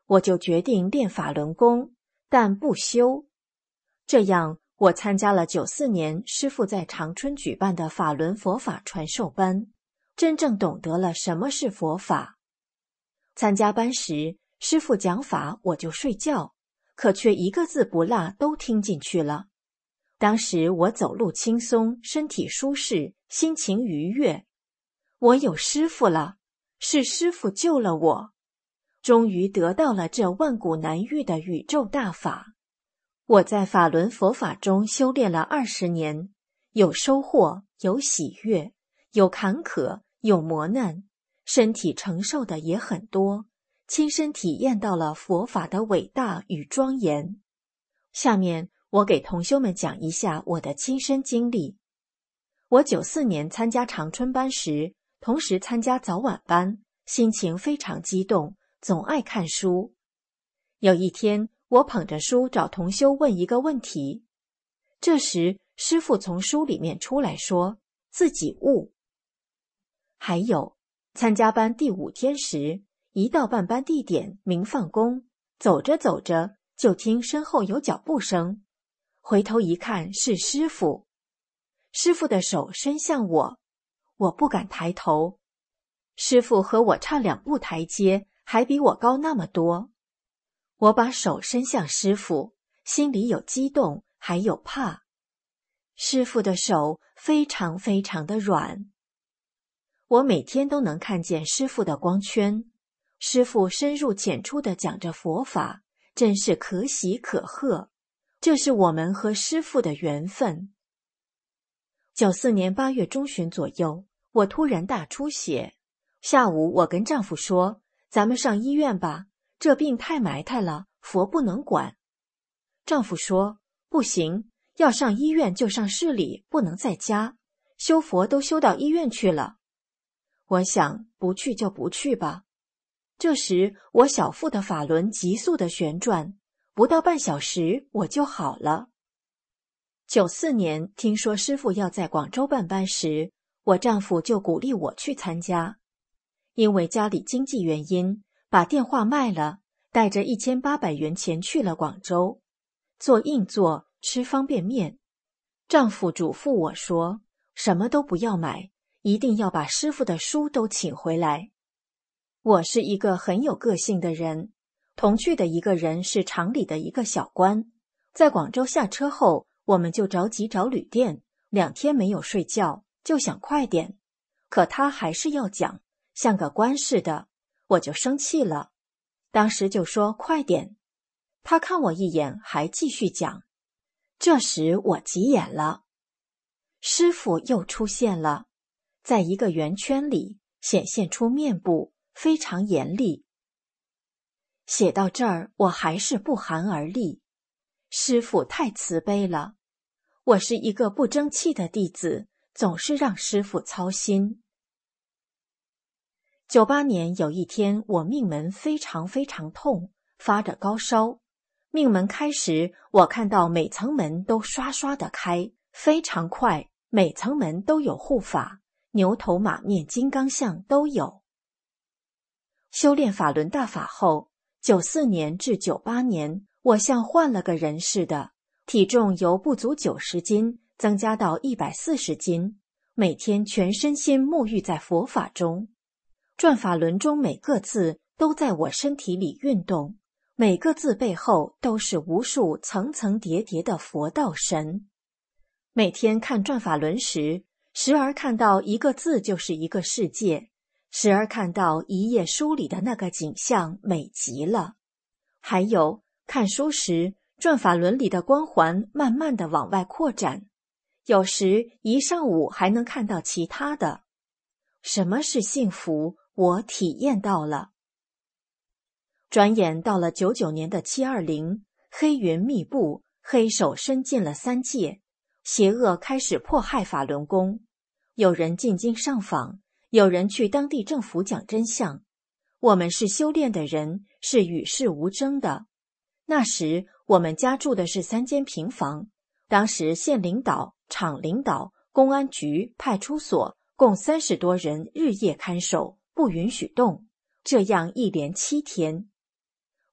我就决定练法轮功，但不修。这样，我参加了94年师父在长春举办的法轮佛法传授班，真正懂得了什么是佛法。参加班时，师父讲法我就睡觉，可却一个字不落都听进去了。当时我走路轻松，身体舒适，心情愉悦。我有师父了，是师父救了我，终于得到了这万古难遇的宇宙大法。我在法轮佛法中修炼了20年，有收获，有喜悦，有坎坷，有磨难，身体承受的也很多，亲身体验到了佛法的伟大与庄严。下面我给同修们讲一下我的亲身经历。我94年参加长春班时，同时参加早晚班，心情非常激动，总爱看书。有一天，我捧着书找同修问一个问题，这时师父从书里面出来说自己悟。还有，参加班第5天时，一到办班地点明放宫，走着走着就听身后有脚步声，回头一看是师父。师父的手伸向我，我不敢抬头。师父和我差2步台阶，还比我高那么多。我把手伸向师父，心里有激动，还有怕。师父的手非常非常的软。我每天都能看见师父的光圈。师父深入浅出地讲着佛法，真是可喜可贺。这是我们和师父的缘分。94年8月中旬左右，我突然大出血。下午我跟丈夫说，咱们上医院吧，这病太埋汰了，佛不能管。丈夫说，不行，要上医院就上市里，不能在家，修佛都修到医院去了。我想，不去就不去吧。这时我小腹的法轮急速的旋转，不到半小时我就好了。94年听说师父要在广州办班时，我丈夫就鼓励我去参加。因为家里经济原因，把电话卖了，带着1800元钱去了广州，做硬座，吃方便面。丈夫嘱咐我说，什么都不要买，一定要把师父的书都请回来。我是一个很有个性的人，同去的一个人是厂里的一个小官。在广州下车后，我们就着急找旅店，2天没有睡觉，就想快点。可他还是要讲，像个官似的，我就生气了。当时就说快点。他看我一眼，还继续讲。这时我急眼了。师父又出现了，在一个圆圈里显现出面部，非常严厉。写到这儿，我还是不寒而栗。师父太慈悲了，我是一个不争气的弟子，总是让师父操心。98年有一天，我命门非常非常痛，发着高烧。命门开时，我看到每层门都刷刷的开，非常快，每层门都有护法，牛头马面金刚像都有。修炼法轮大法后，94年至98年，我像换了个人似的，体重由不足90斤增加到140斤，每天全身心沐浴在佛法中。转法轮中每个字都在我身体里运动，每个字背后都是无数层层叠叠的佛道神。每天看转法轮时，时而看到一个字就是一个世界，时而看到一页书里的那个景象，美极了。还有看书时，转法轮里的光环慢慢地往外扩展，有时一上午还能看到其他的。什么是幸福，我体验到了。转眼到了99年的720，黑云密布，黑手伸进了3界，邪恶开始迫害法轮功。有人进京上访，有人去当地政府讲真相。我们是修炼的人，是与世无争的。那时我们家住的是3间平房，当时县领导、厂领导、公安局、派出所共30多人日夜看守，不允许动，这样一连7天。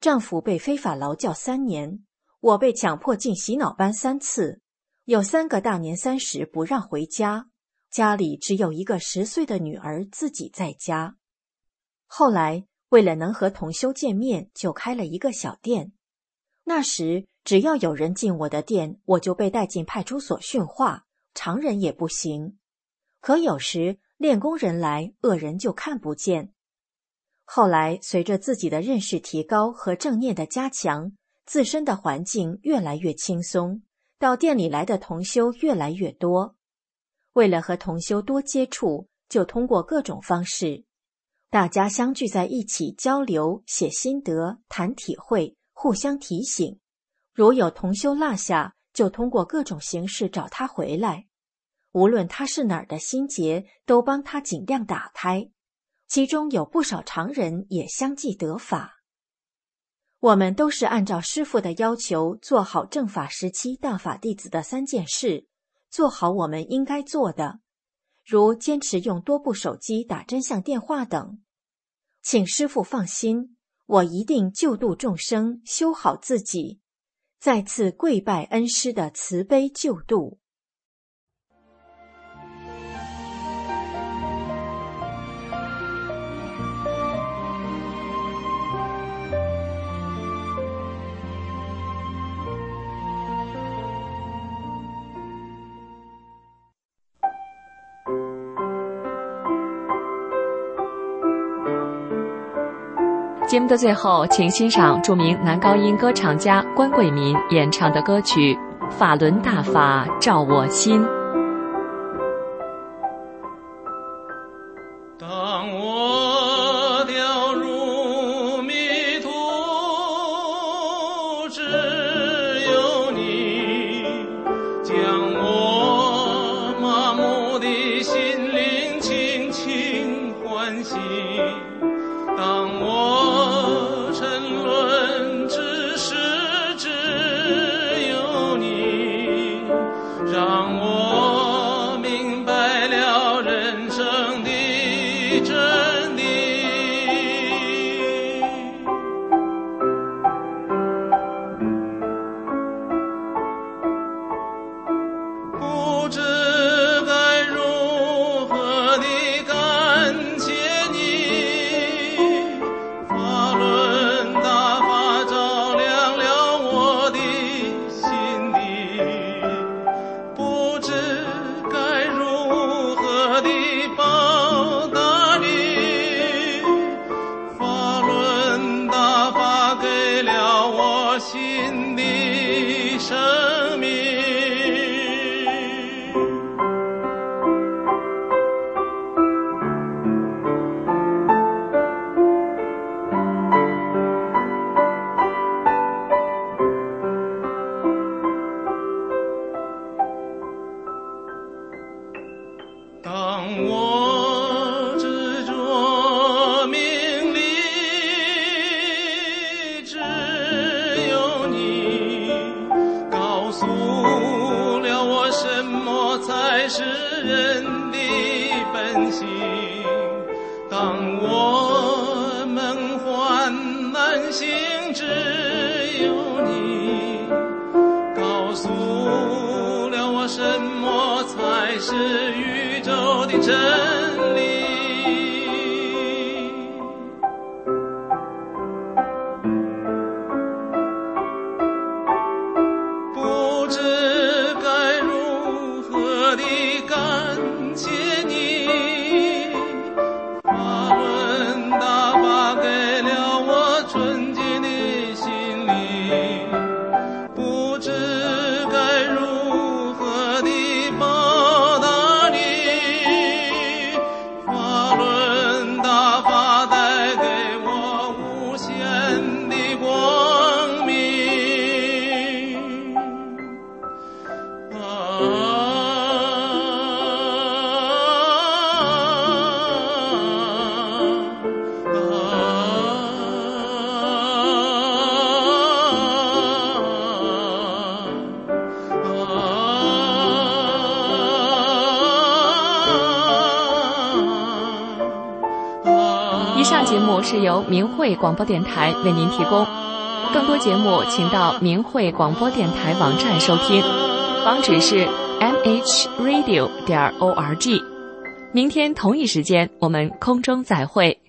丈夫被非法劳教3年，我被强迫进洗脑班3次，有3个大年30不让回家，家里只有一个10岁的女儿自己在家。后来为了能和同修见面，就开了一个小店。那时只要有人进我的店，我就被带进派出所训话，常人也不行。可有时练功人来，恶人就看不见。后来随着自己的认识提高和正念的加强，自身的环境越来越轻松，到店里来的同修越来越多。为了和同修多接触，就通过各种方式，大家相聚在一起交流，写心得，谈体会，互相提醒。如有同修落下，就通过各种形式找他回来。无论他是哪儿的心结，都帮他尽量打开。其中有不少常人也相继得法。我们都是按照师父的要求，做好正法时期大法弟子的3件事，做好我们应该做的，如坚持用多部手机打真相电话等。请师父放心，我一定救度众生，修好自己。再次跪拜恩师的慈悲救度。 节目的最后，请欣赏著名男高音歌唱家关贵民演唱的歌曲《法轮大法照我心》。 当我掉入迷途，只有你将我麻木的心灵轻轻唤醒。当我沉沦，只是只有你，让我明白了人生的真理。不知该如何地感谢你，法轮大法照亮了我的心底，不知该如何地报答你，法轮大法给了我新的生命。当我执着名利，只有你告诉了我什么才是人的本性。当我梦幻难醒，只有你告诉了我什么才是宇宙的真理。不知该如何地感谢你，法轮大法给了我纯洁的心灵，不知该如何地报答你，法轮大法带给我无限的光明。 以上节目是由明慧广播电台为您提供。 更多节目请到明慧广播电台网站收听，网址是 mhradio.org。明天同一时间我们空中再会。